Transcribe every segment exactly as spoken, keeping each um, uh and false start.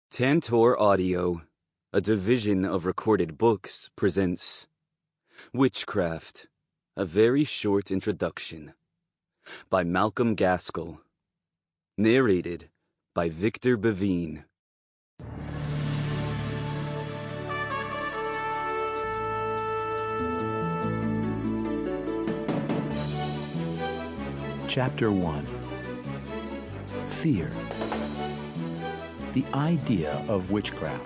Tantor Audio, a division of Recorded Books, presents Witchcraft, a very short introduction, by Malcolm Gaskell, narrated by Victor Bevine. Chapter one. Fear. The idea of witchcraft.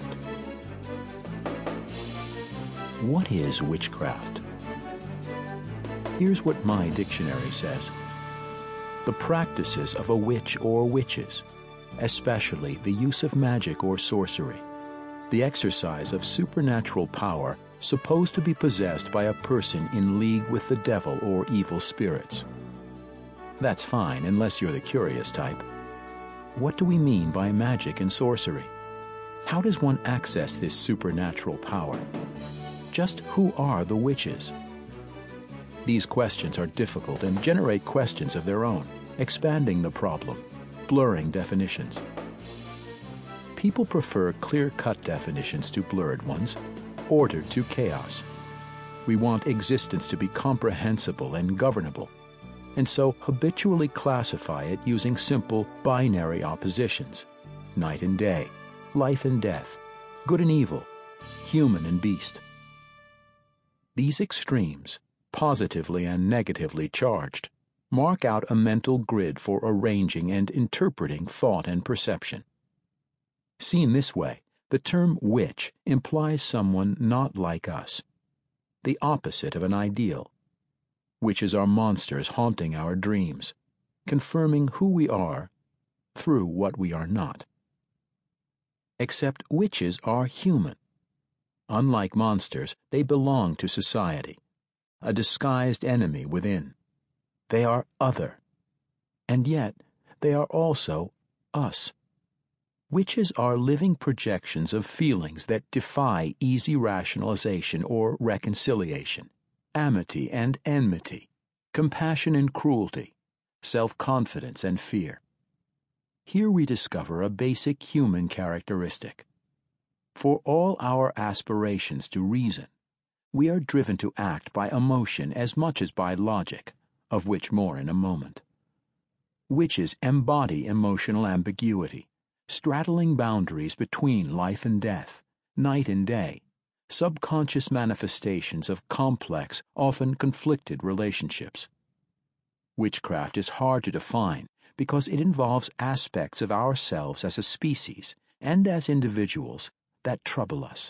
What is witchcraft? Here's what my dictionary says. The practices of a witch or witches, especially the use of magic or sorcery, the exercise of supernatural power supposed to be possessed by a person in league with the devil or evil spirits. That's fine, unless you're the curious type. What do we mean by magic and sorcery? How does one access this supernatural power? Just who are the witches? These questions are difficult and generate questions of their own, expanding the problem, blurring definitions. People prefer clear-cut definitions to blurred ones, order to chaos. We want existence to be comprehensible and governable, and so habitually classify it using simple binary oppositions: night and day, life and death, good and evil, human and beast. These extremes, positively and negatively charged, mark out a mental grid for arranging and interpreting thought and perception. Seen this way, the term witch implies someone not like us, the opposite of an ideal. Witches are monsters haunting our dreams, confirming who we are through what we are not. Except witches are human. Unlike monsters, they belong to society, a disguised enemy within. They are other, and yet they are also us. Witches are living projections of feelings that defy easy rationalization or reconciliation. Amity and enmity, compassion and cruelty, self-confidence and fear. Here we discover a basic human characteristic. For all our aspirations to reason, we are driven to act by emotion as much as by logic, of which more in a moment. Witches embody emotional ambiguity, straddling boundaries between life and death, night and day, subconscious manifestations of complex, often conflicted relationships. Witchcraft is hard to define because it involves aspects of ourselves as a species and as individuals that trouble us.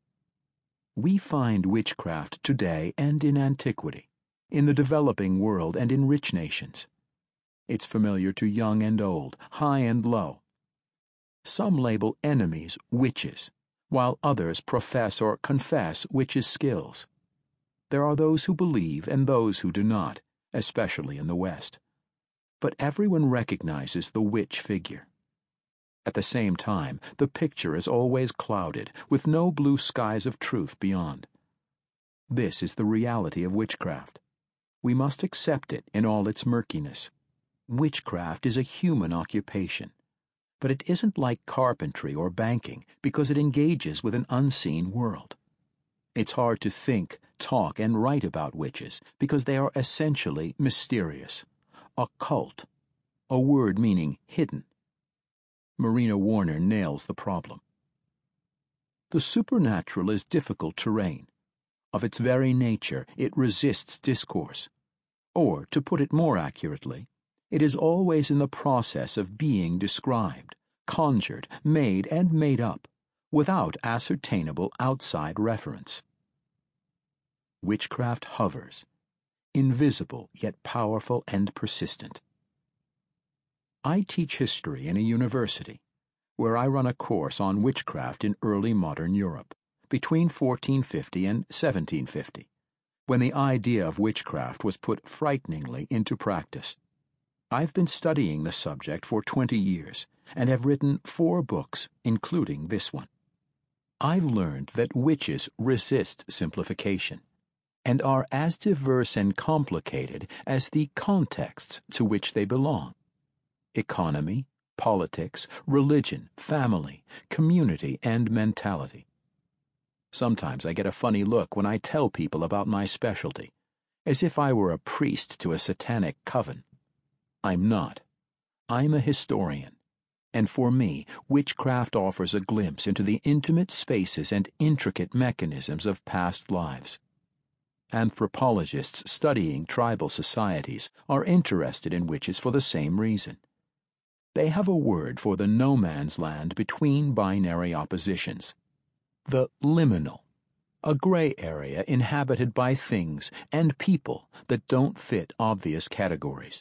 We find witchcraft today and in antiquity, in the developing world and in rich nations. It's familiar to young and old, high and low. Some label enemies witches, while others profess or confess witches' skills. There are those who believe and those who do not, especially in the West. But everyone recognizes the witch figure. At the same time, the picture is always clouded, with no blue skies of truth beyond. This is the reality of witchcraft. We must accept it in all its murkiness. Witchcraft is a human occupation. But it isn't like carpentry or banking because it engages with an unseen world. It's hard to think, talk, and write about witches because they are essentially mysterious, occult, a word meaning hidden. Marina Warner nails the problem. The supernatural is difficult terrain. Of its very nature, it resists discourse. Or, to put it more accurately, it is always in the process of being described, conjured, made, and made up, without ascertainable outside reference. Witchcraft hovers, invisible yet powerful and persistent. I teach history in a university, where I run a course on witchcraft in early modern Europe, between fourteen fifty and seventeen fifty, when the idea of witchcraft was put frighteningly into practice. I've been studying the subject for twenty years and have written four books, including this one. I've learned that witches resist simplification and are as diverse and complicated as the contexts to which they belong. Economy, politics, religion, family, community, and mentality. Sometimes I get a funny look when I tell people about my specialty, as if I were a priest to a satanic coven. I'm not. I'm a historian, and for me, witchcraft offers a glimpse into the intimate spaces and intricate mechanisms of past lives. Anthropologists studying tribal societies are interested in witches for the same reason. They have a word for the no man's land between binary oppositions, the liminal, a gray area inhabited by things and people that don't fit obvious categories.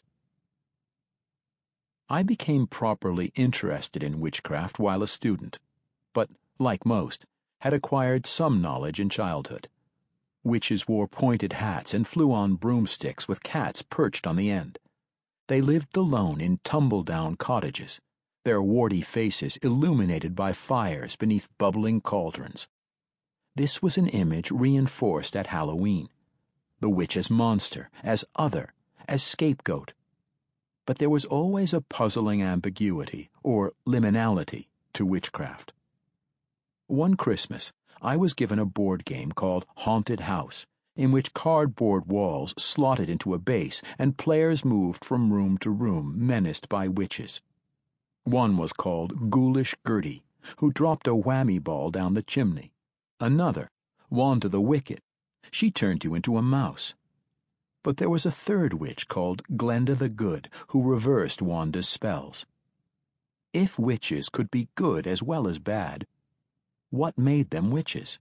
I became properly interested in witchcraft while a student, but, like most, had acquired some knowledge in childhood. Witches wore pointed hats and flew on broomsticks with cats perched on the end. They lived alone in tumble-down cottages, their warty faces illuminated by fires beneath bubbling cauldrons. This was an image reinforced at Halloween. The witch as monster, as other, as scapegoat. But there was always a puzzling ambiguity, or liminality, to witchcraft. One Christmas, I was given a board game called Haunted House, in which cardboard walls slotted into a base and players moved from room to room menaced by witches. One was called Ghoulish Gertie, who dropped a whammy ball down the chimney. Another, Wanda the Wicked. She turned you into a mouse. But there was a third witch called Glenda the Good, who reversed Wanda's spells. If witches could be good as well as bad, what made them witches?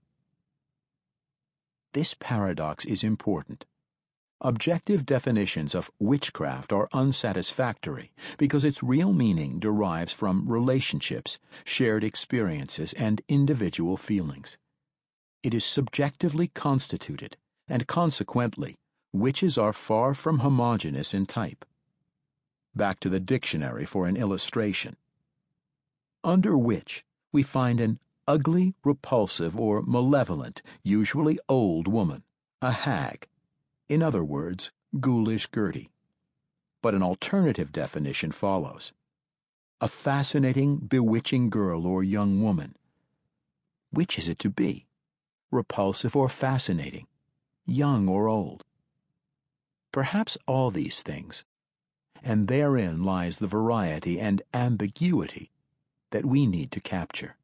This paradox is important. Objective definitions of witchcraft are unsatisfactory because its real meaning derives from relationships, shared experiences, and individual feelings. It is subjectively constituted, and consequently, witches are far from homogeneous in type. Back to the dictionary for an illustration. Under witch, we find an ugly, repulsive, or malevolent, usually old woman, a hag. In other words, Ghoulish Gertie. But an alternative definition follows. A fascinating, bewitching girl or young woman. Which is it to be? Repulsive or fascinating? Young or old? Perhaps all these things. And therein lies the variety and ambiguity that we need to capture.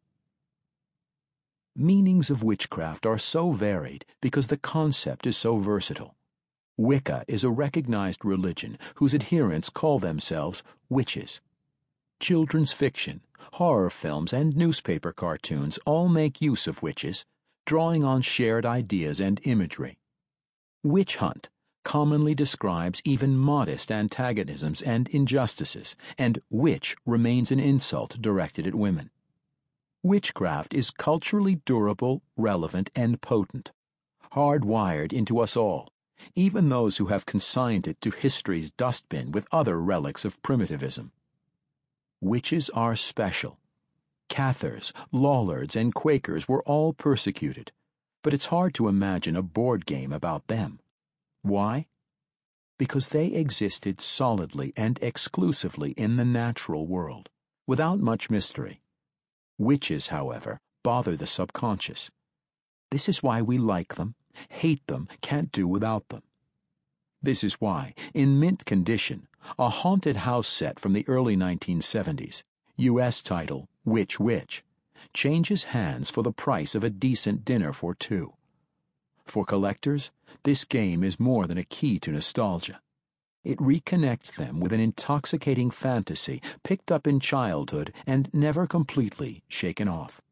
Meanings of witchcraft are so varied because the concept is so versatile. Wicca is a recognized religion whose adherents call themselves witches. Children's fiction, horror films, and newspaper cartoons all make use of witches, drawing on shared ideas and imagery. Witch hunt commonly describes even modest antagonisms and injustices, and witch remains an insult directed at women. Witchcraft is culturally durable, relevant, and potent, hardwired into us all, even those who have consigned it to history's dustbin with other relics of primitivism. Witches are special. Cathars, Lollards, and Quakers were all persecuted, but it's hard to imagine a board game about them. Why? Because they existed solidly and exclusively in the natural world, without much mystery. Witches, however, bother the subconscious. This is why we like them, hate them, can't do without them. This is why, in mint condition, a haunted house set from the early nineteen seventies, U S title Witch Witch, changes hands for the price of a decent dinner for two. For collectors, this game is more than a key to nostalgia. It reconnects them with an intoxicating fantasy picked up in childhood and never completely shaken off.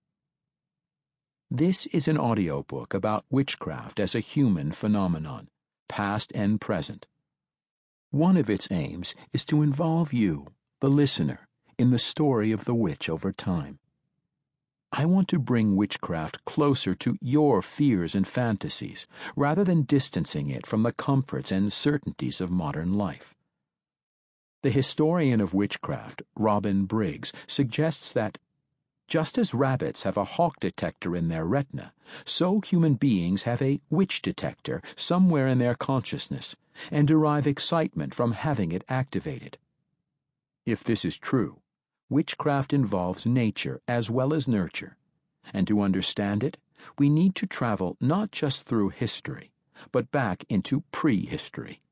This is an audiobook about witchcraft as a human phenomenon, past and present. One of its aims is to involve you, the listener, in the story of the witch over time. I want to bring witchcraft closer to your fears and fantasies, rather than distancing it from the comforts and certainties of modern life. The historian of witchcraft, Robin Briggs, suggests that just as rabbits have a hawk detector in their retina, so human beings have a witch detector somewhere in their consciousness, and derive excitement from having it activated. If this is true, witchcraft involves nature as well as nurture, and to understand it, we need to travel not just through history, but back into prehistory.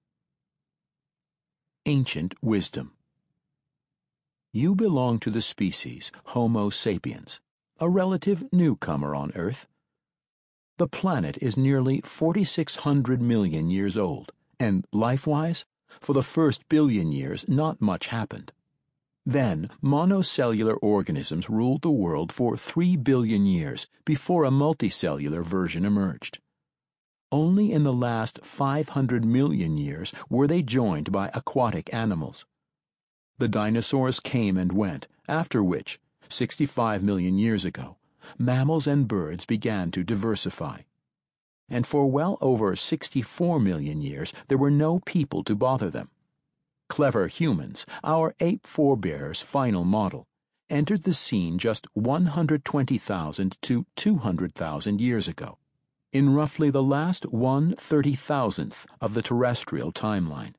Ancient wisdom. You belong to the species Homo sapiens, a relative newcomer on Earth. The planet is nearly forty-six hundred million years old, and life-wise, for the first billion years not much happened. Then, monocellular organisms ruled the world for three billion years before a multicellular version emerged. Only in the last five hundred million years were they joined by aquatic animals. The dinosaurs came and went, after which, sixty-five million years ago, mammals and birds began to diversify. And for well over sixty-four million years there were no people to bother them. Clever humans, our ape forebears' final model, entered the scene just one hundred twenty thousand to two hundred thousand years ago, in roughly the last one thirty-thousandth of the terrestrial timeline.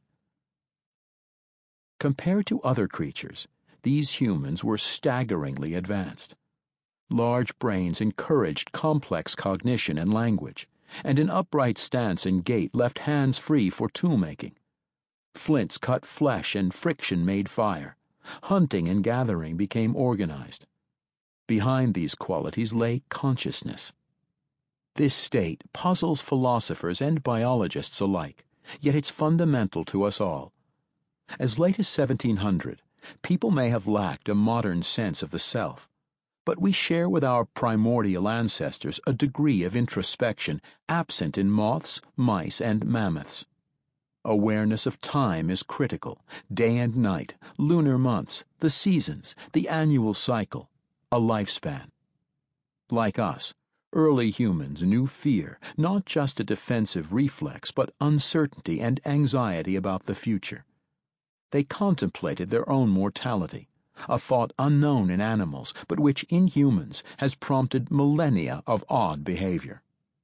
Compared to other creatures, these humans were staggeringly advanced. Large brains encouraged complex cognition and language, and an upright stance and gait left hands free for tool-making. Flints cut flesh and friction made fire. Hunting and gathering became organized. Behind these qualities lay consciousness. This state puzzles philosophers and biologists alike, yet it's fundamental to us all. As late as seventeen hundred, people may have lacked a modern sense of the self, but we share with our primordial ancestors a degree of introspection absent in moths, mice, and mammoths. Awareness of time is critical, day and night, lunar months, the seasons, the annual cycle, a lifespan. Like us, early humans knew fear, not just a defensive reflex, but uncertainty and anxiety about the future. They contemplated their own mortality, a thought unknown in animals, but which in humans has prompted millennia of odd behavior.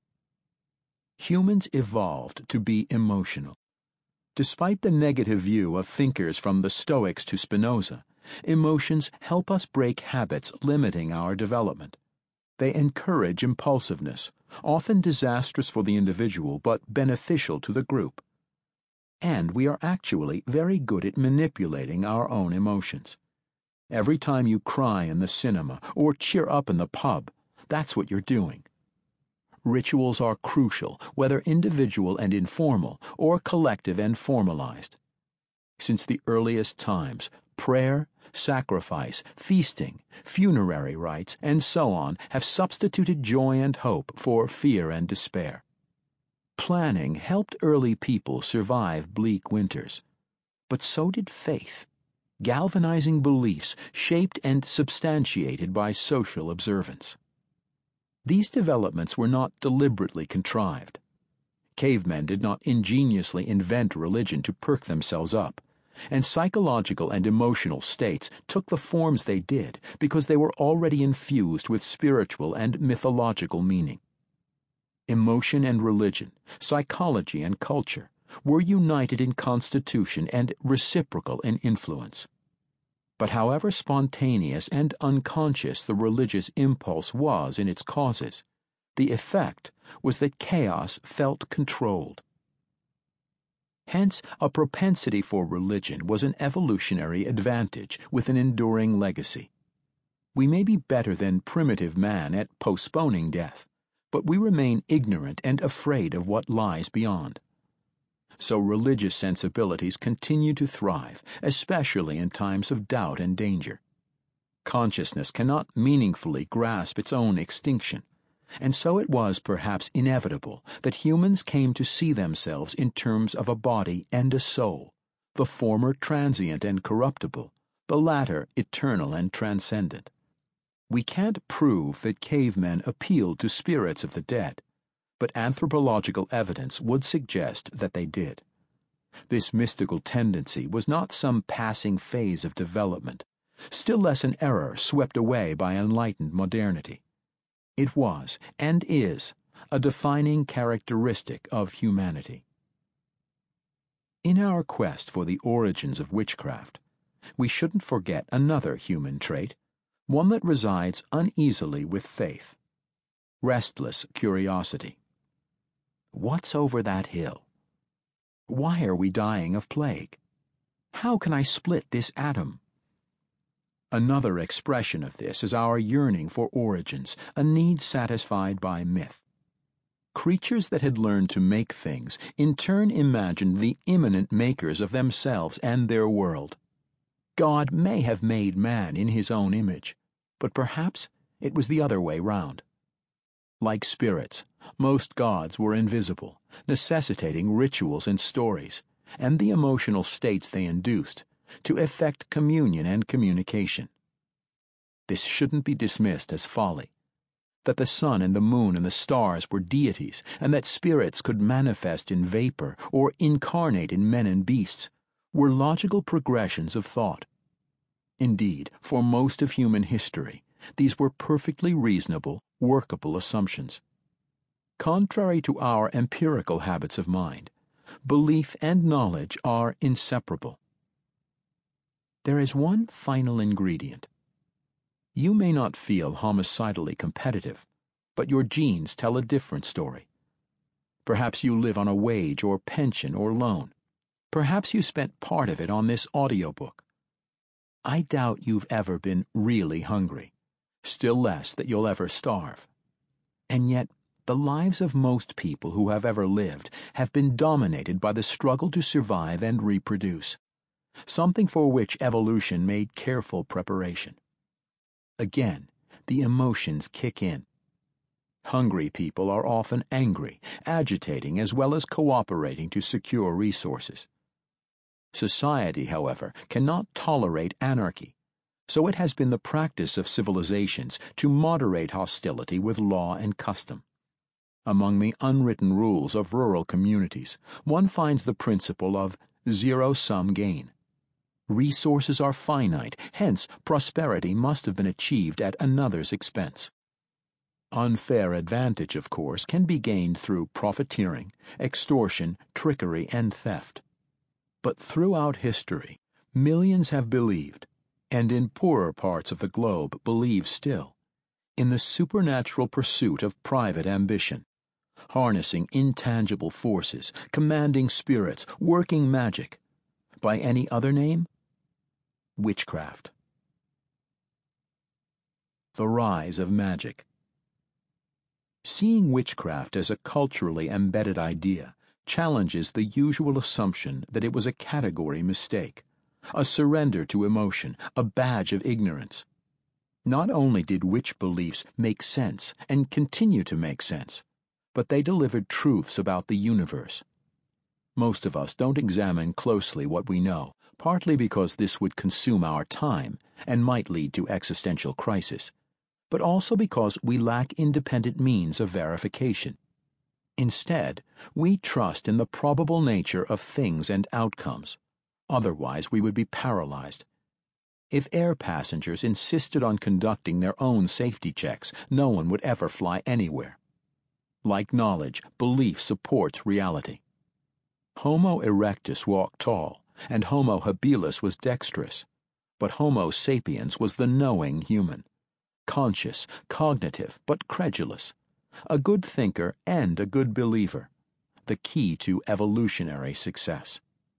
Humans evolved to be emotional. Despite the negative view of thinkers from the Stoics to Spinoza, emotions help us break habits limiting our development. They encourage impulsiveness, often disastrous for the individual but beneficial to the group. And we are actually very good at manipulating our own emotions. Every time you cry in the cinema or cheer up in the pub, that's what you're doing. Rituals are crucial, whether individual and informal, or collective and formalized. Since the earliest times, prayer, sacrifice, feasting, funerary rites, and so on have substituted joy and hope for fear and despair. Planning helped early people survive bleak winters, but so did faith, galvanizing beliefs shaped and substantiated by social observance. These developments were not deliberately contrived. Cavemen did not ingeniously invent religion to perk themselves up, and psychological and emotional states took the forms they did because they were already infused with spiritual and mythological meaning. Emotion and religion, psychology and culture were united in constitution and reciprocal in influence. But however spontaneous and unconscious the religious impulse was in its causes, the effect was that chaos felt controlled. Hence, a propensity for religion was an evolutionary advantage with an enduring legacy. We may be better than primitive man at postponing death, but we remain ignorant and afraid of what lies beyond. So religious sensibilities continue to thrive, especially in times of doubt and danger. Consciousness cannot meaningfully grasp its own extinction, and so it was perhaps inevitable that humans came to see themselves in terms of a body and a soul, the former transient and corruptible, the latter eternal and transcendent. We can't prove that cavemen appealed to spirits of the dead, but anthropological evidence would suggest that they did. This mystical tendency was not some passing phase of development, still less an error swept away by enlightened modernity. It was, and is, a defining characteristic of humanity. In our quest for the origins of witchcraft, we shouldn't forget another human trait, one that resides uneasily with faith: restless curiosity. What's over that hill? Why are we dying of plague? How can I split this atom? Another expression of this is our yearning for origins, a need satisfied by myth. Creatures that had learned to make things in turn imagined the imminent makers of themselves and their world. God may have made man in his own image, but perhaps it was the other way round. Like spirits, most gods were invisible, necessitating rituals and stories, and the emotional states they induced, to effect communion and communication. This shouldn't be dismissed as folly. That the sun and the moon and the stars were deities, and that spirits could manifest in vapor or incarnate in men and beasts, were logical progressions of thought. Indeed, for most of human history, these were perfectly reasonable, workable assumptions. Contrary to our empirical habits of mind, belief and knowledge are inseparable. There is one final ingredient. You may not feel homicidally competitive, but your genes tell a different story. Perhaps you live on a wage or pension or loan. Perhaps you spent part of it on this audiobook. I doubt you've ever been really hungry, still less that you'll ever starve. And yet, the lives of most people who have ever lived have been dominated by the struggle to survive and reproduce, something for which evolution made careful preparation. Again, the emotions kick in. Hungry people are often angry, agitating as well as cooperating to secure resources. Society, however, cannot tolerate anarchy, so it has been the practice of civilizations to moderate hostility with law and custom. Among the unwritten rules of rural communities, one finds the principle of zero-sum gain. Resources are finite, hence prosperity must have been achieved at another's expense. Unfair advantage, of course, can be gained through profiteering, extortion, trickery, and theft. But throughout history, millions have believed, and in poorer parts of the globe believe still, in the supernatural pursuit of private ambition, harnessing intangible forces, commanding spirits, working magic. By any other name? Witchcraft. The rise of magic. Seeing witchcraft as a culturally embedded idea challenges the usual assumption that it was a category mistake, a surrender to emotion, a badge of ignorance. Not only did witch beliefs make sense and continue to make sense, but they delivered truths about the universe. Most of us don't examine closely what we know, partly because this would consume our time and might lead to existential crisis, but also because we lack independent means of verification. Instead, we trust in the probable nature of things and outcomes. Otherwise, we would be paralyzed. If air passengers insisted on conducting their own safety checks, no one would ever fly anywhere. Like knowledge, belief supports reality. Homo erectus walked tall, and Homo habilis was dexterous, but Homo sapiens was the knowing human, conscious, cognitive, but credulous, a good thinker and a good believer, the key to evolutionary success.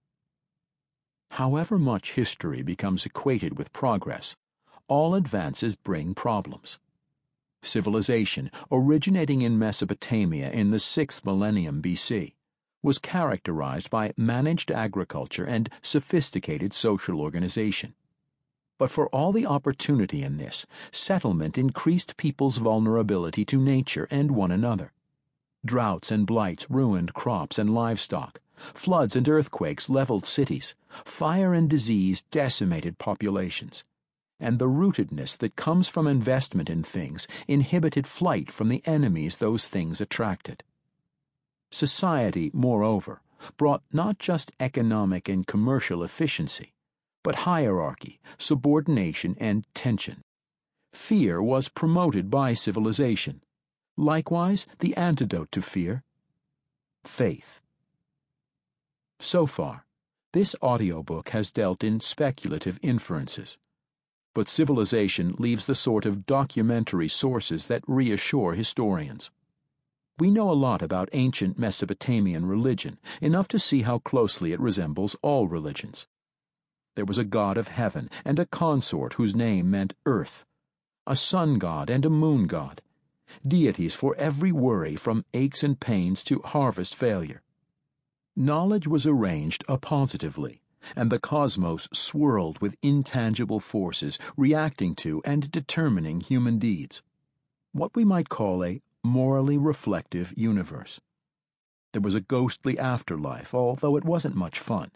However much history becomes equated with progress, all advances bring problems. Civilization, originating in Mesopotamia in the sixth millennium B C, was characterized by managed agriculture and sophisticated social organization. But for all the opportunity in this, settlement increased people's vulnerability to nature and one another. Droughts and blights ruined crops and livestock. Floods and earthquakes leveled cities. Fire and disease decimated populations. And the rootedness that comes from investment in things inhibited flight from the enemies those things attracted. Society, moreover, brought not just economic and commercial efficiency, but hierarchy, subordination, and tension. Fear was promoted by civilization. Likewise, the antidote to fear: faith. So far, This audiobook has dealt in speculative inferences, but Civilization leaves the sort of documentary sources that reassure historians. We know a lot about ancient Mesopotamian religion, enough to see how closely it resembles all religions. There was a god of heaven and a consort whose name meant earth, a sun god and a moon god, deities for every worry from aches and pains to harvest failure. Knowledge was arranged appositively, and the cosmos swirled with intangible forces reacting to and determining human deeds. What we might call a morally reflective universe. There was a ghostly afterlife, although it wasn't much fun.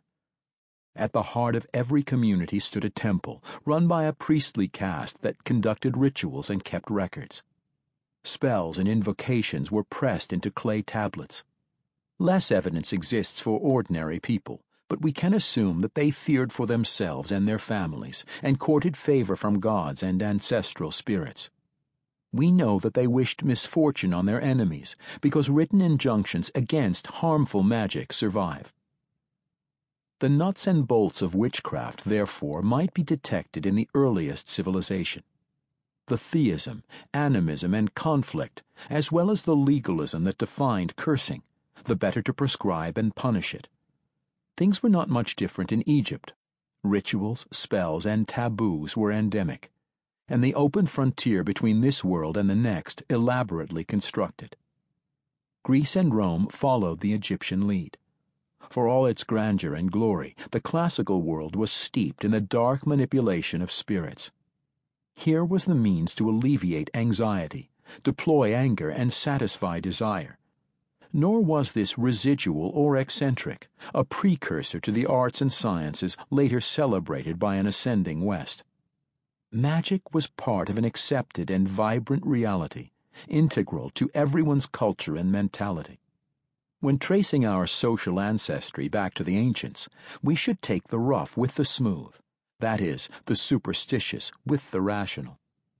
At the heart of every community stood a temple, run by a priestly caste that conducted rituals and kept records. Spells and invocations were pressed into clay tablets. Less evidence exists for ordinary people, but we can assume that they feared for themselves and their families, and courted favor from gods and ancestral spirits. We know that they wished misfortune on their enemies, because written injunctions against harmful magic survive. The nuts and bolts of witchcraft, therefore, might be detected in the earliest civilization. The theism, animism, and conflict, as well as the legalism that defined cursing, the better to prescribe and punish it. Things were not much different in Egypt. Rituals, spells, and taboos were endemic, and the open frontier between this world and the next elaborately constructed. Greece and Rome followed the Egyptian lead. For all its grandeur and glory, the classical world was steeped in the dark manipulation of spirits. Here was the means to alleviate anxiety, deploy anger, and satisfy desire. Nor was this residual or eccentric, a precursor to the arts and sciences later celebrated by an ascending West. Magic was part of an accepted and vibrant reality, integral to everyone's culture and mentality. When tracing our social ancestry back to the ancients, we should take the rough with the smooth, that is, the superstitious with the rational.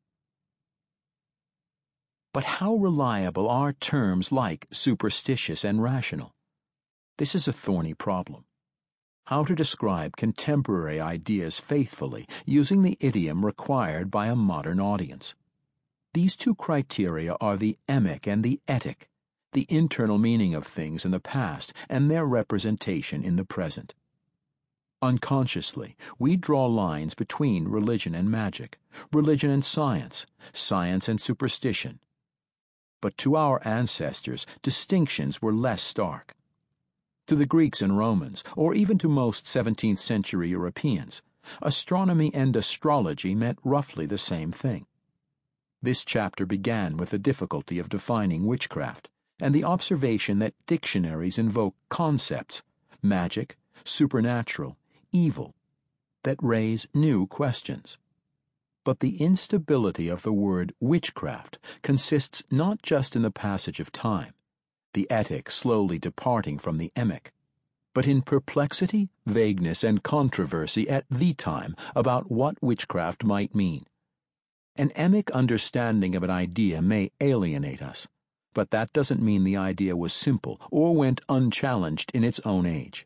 But how reliable are terms like superstitious and rational? This is a thorny problem. How to describe contemporary ideas faithfully using the idiom required by a modern audience? These two criteria are the emic and the etic, the internal meaning of things in the past and their representation in the present. Unconsciously, we draw lines between religion and magic, religion and science, science and superstition. But to our ancestors, distinctions were less stark. To the Greeks and Romans, or even to most seventeenth century Europeans, astronomy and astrology meant roughly the same thing. This chapter began with the difficulty of defining witchcraft, and the observation that dictionaries invoke concepts, magic, supernatural, evil, that raise new questions. But the instability of the word witchcraft consists not just in the passage of time, the etic slowly departing from the emic, but in perplexity, vagueness, and controversy at the time about what witchcraft might mean. An emic understanding of an idea may alienate us, but that doesn't mean the idea was simple or went unchallenged in its own age.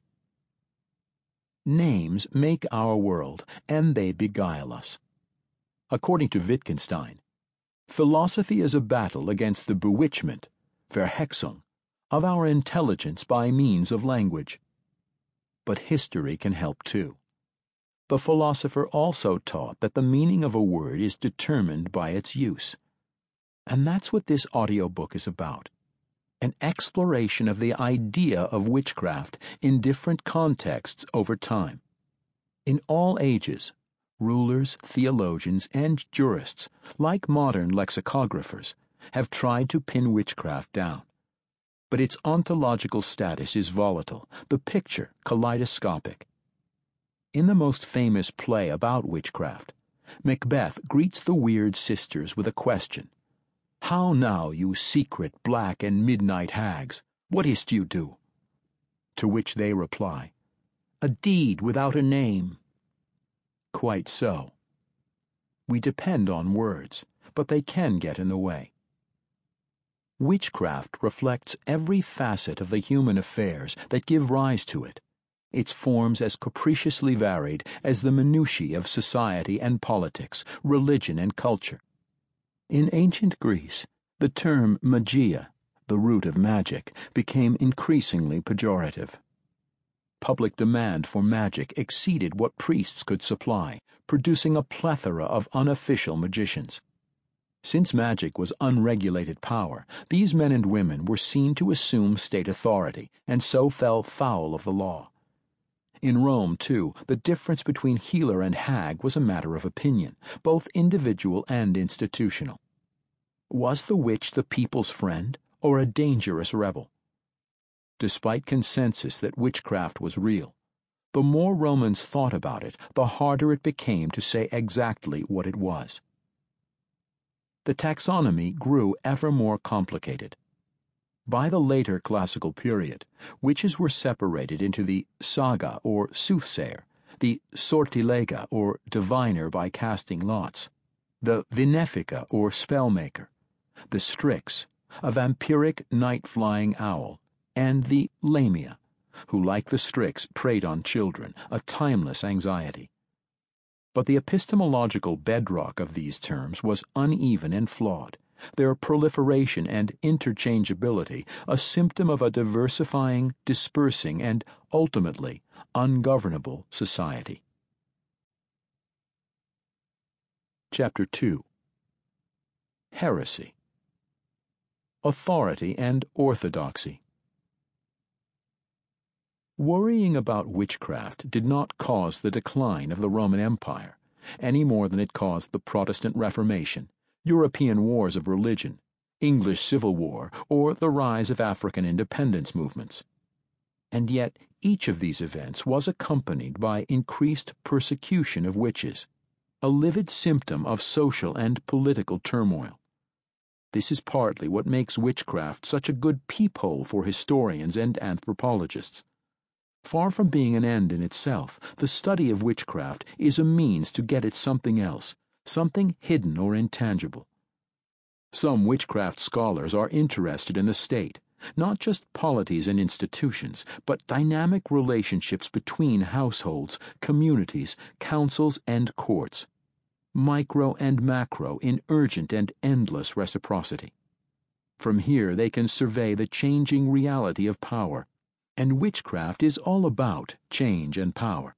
Names make our world, and they beguile us. According to Wittgenstein, philosophy is a battle against the bewitchment, Verhexung, of our intelligence by means of language. But history can help too. The philosopher also taught that the meaning of a word is determined by its use. And that's what this audiobook is about. An exploration of the idea of witchcraft in different contexts over time. In all ages, rulers, theologians, and jurists, like modern lexicographers, have tried to pin witchcraft down. But its ontological status is volatile, the picture kaleidoscopic. In the most famous play about witchcraft, Macbeth greets the weird sisters with a question. "How now, you secret, black, and midnight hags, what is't you do?" To which they reply, "A deed without a name." Quite so. We depend on words, but they can get in the way. Witchcraft reflects every facet of the human affairs that give rise to it, its forms as capriciously varied as the minutiae of society and politics, religion and culture. In ancient Greece, the term magia, the root of magic, became increasingly pejorative. Public demand for magic exceeded what priests could supply, producing a plethora of unofficial magicians. Since magic was unregulated power, these men and women were seen to assume state authority, and so fell foul of the law. In Rome, too, the difference between healer and hag was a matter of opinion, both individual and institutional. Was the witch the people's friend, or a dangerous rebel? Despite consensus that witchcraft was real, the more Romans thought about it, the harder it became to say exactly what it was. The taxonomy grew ever more complicated. By the later classical period, witches were separated into the saga or soothsayer, the sortilega or diviner by casting lots, the venefica or spellmaker, the strix, a vampiric night-flying owl, and the lamia, who, like the strix, preyed on children, a timeless anxiety. But the epistemological bedrock of these terms was uneven and flawed, their proliferation and interchangeability a symptom of a diversifying, dispersing, and, ultimately, ungovernable society. Chapter two. Heresy. Authority and orthodoxy. Worrying about witchcraft did not cause the decline of the Roman Empire, any more than it caused the Protestant Reformation, European wars of religion, English Civil War, or the rise of African independence movements. And yet each of these events was accompanied by increased persecution of witches, a livid symptom of social and political turmoil. This is partly what makes witchcraft such a good peephole for historians and anthropologists. Far from being an end in itself, the study of witchcraft is a means to get at something else, something hidden or intangible. Some witchcraft scholars are interested in the state, not just polities and institutions, but dynamic relationships between households, communities, councils, and courts, micro and macro in urgent and endless reciprocity. From here they can survey the changing reality of power, and witchcraft is all about change and power.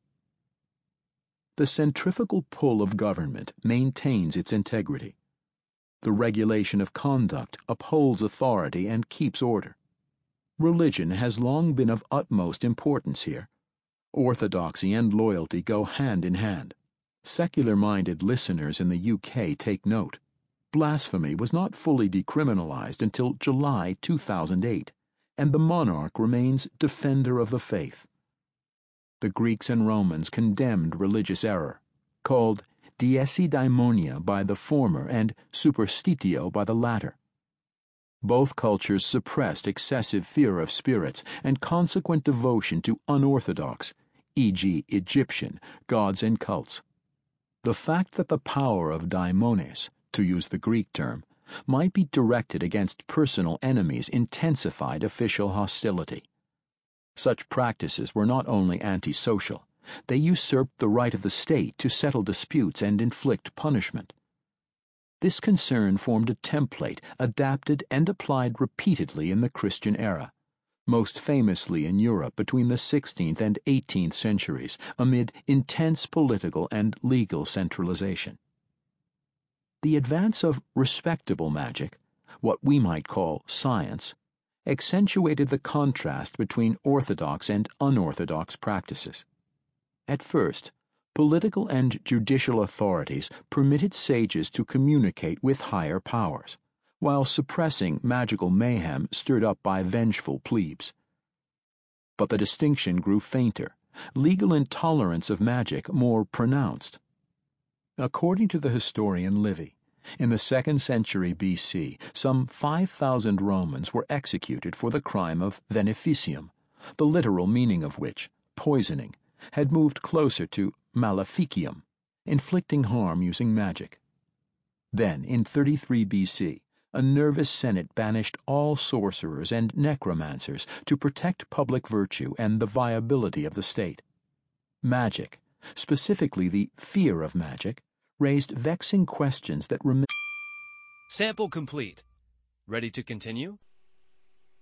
The centrifugal pull of government maintains its integrity. The regulation of conduct upholds authority and keeps order. Religion has long been of utmost importance here. Orthodoxy and loyalty go hand in hand. Secular-minded listeners in the U K take note. Blasphemy was not fully decriminalized until July two thousand eight. And the monarch remains defender of the faith. The Greeks and Romans condemned religious error, called diesidaimonia by the former and superstitio by the latter. Both cultures suppressed excessive fear of spirits and consequent devotion to unorthodox, for example Egyptian, gods and cults. The fact that the power of daimones, to use the Greek term, might be directed against personal enemies intensified official hostility. Such practices were not only antisocial, they usurped the right of the state to settle disputes and inflict punishment. This concern formed a template adapted and applied repeatedly in the Christian era, most famously in Europe between the sixteenth and eighteenth centuries, amid intense political and legal centralization. The advance of respectable magic, what we might call science, accentuated the contrast between orthodox and unorthodox practices. At first, political and judicial authorities permitted sages to communicate with higher powers, while suppressing magical mayhem stirred up by vengeful plebes. But the distinction grew fainter, legal intolerance of magic more pronounced. According to the historian Livy, in the second century B C, some five thousand Romans were executed for the crime of veneficium, the literal meaning of which, poisoning, had moved closer to maleficium, inflicting harm using magic. Then, in thirty-three B C, a nervous Senate banished all sorcerers and necromancers to protect public virtue and the viability of the state. Magic, specifically the fear of magic, raised vexing questions that remain. Sample complete. Ready to continue?